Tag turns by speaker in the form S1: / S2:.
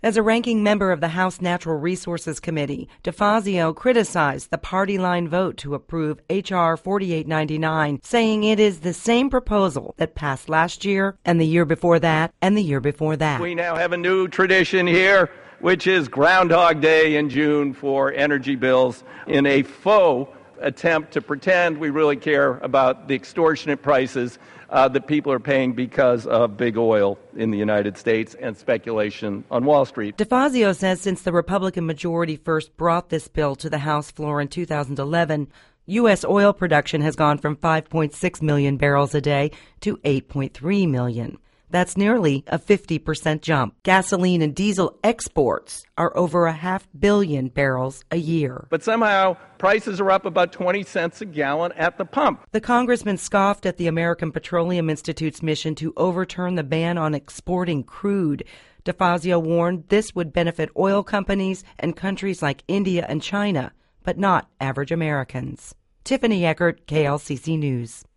S1: As a ranking member of the House Natural Resources Committee, DeFazio criticized the party line vote to approve H.R. 4899, saying it is the same proposal that passed last year and the year before that and the year before that.
S2: We now have a new tradition here, which is Groundhog Day in June for energy bills in a faux attempt to pretend we really care about the extortionate prices that people are paying because of big oil in the United States and speculation on Wall Street.
S1: DeFazio says since the Republican majority first brought this bill to the House floor in 2011, U.S. oil production has gone from 5.6 million barrels a day to 8.3 million. That's nearly a 50% jump. Gasoline and diesel exports are over 500 million barrels a year.
S2: But somehow prices are up about 20 cents a gallon at the pump.
S1: The congressman scoffed at the American Petroleum Institute's mission to overturn the ban on exporting crude. DeFazio warned this would benefit oil companies and countries like India and China, but not average Americans. Tiffany Eckert, KLCC News.